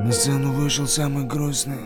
На сцену вышел самый грустный.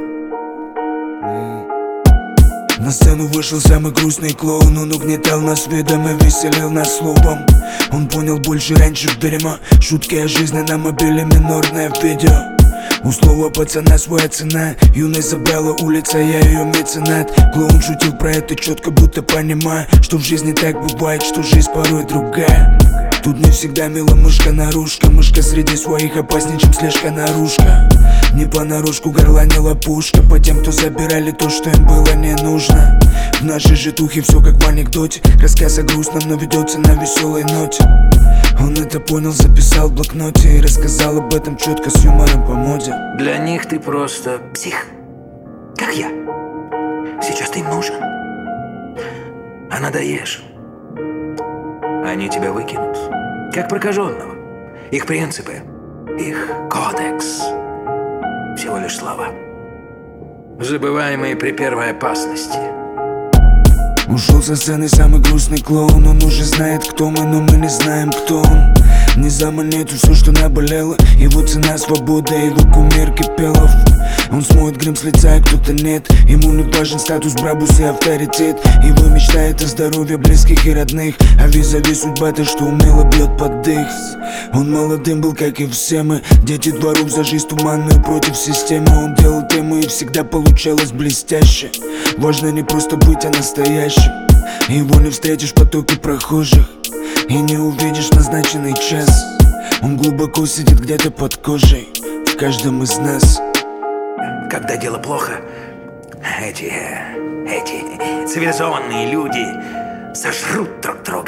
На сцену вышел самый грустный клоун. Он угнетал нас видом и веселил нас словом. Он понял больше раньше в дерьмо. Шутки о жизни на мобиле, минорное видео. У слова пацана своя цена. Юность забрала улица, я ее меценат. Клоун шутил про это четко, будто понимая, что в жизни так бывает, что жизнь порой другая. Тут не всегда мила мышка-нарушка. Мышка среди своих опаснее, чем слежка-наружка. Не понарошку горланила пушка по тем, кто забирали то, что им было не нужно. В нашей житухе все как в анекдоте. Рассказ о грустном, но ведется на веселой ноте. Он это понял, записал в блокноте и рассказал об этом четко с юмором по моде. Для них ты просто псих, как я. Сейчас ты им нужен, а надоешь, они тебя выкинут, как прокаженного. Их принципы, их кодекс — всего лишь слова, забываемые при первой опасности. Ушел со сцены самый грустный клоун. Он уже знает, кто мы, но мы не знаем, кто он. Не заманит все, что наболело. Его цена — свобода, его кумир Кипелов. Он смоет грим с лица, и кто-то нет. Ему не важен статус, брабус и авторитет. Его мечтает о здоровье близких и родных, а визави судьба-то, что умело бьет под дых. Он молодым был, как и все мы. Дети дворов за жизнь туманную против системы. Он делал тему, и всегда получалось блестяще. Важно не просто быть, а настоящим. Его не встретишь в потоке прохожих и не увидишь назначенный час. Он глубоко сидит где-то под кожей в каждом из нас. Когда дело плохо, эти цивилизованные люди сожрут друг друга.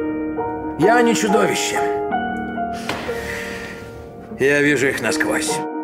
Я не чудовище. Я вижу их насквозь.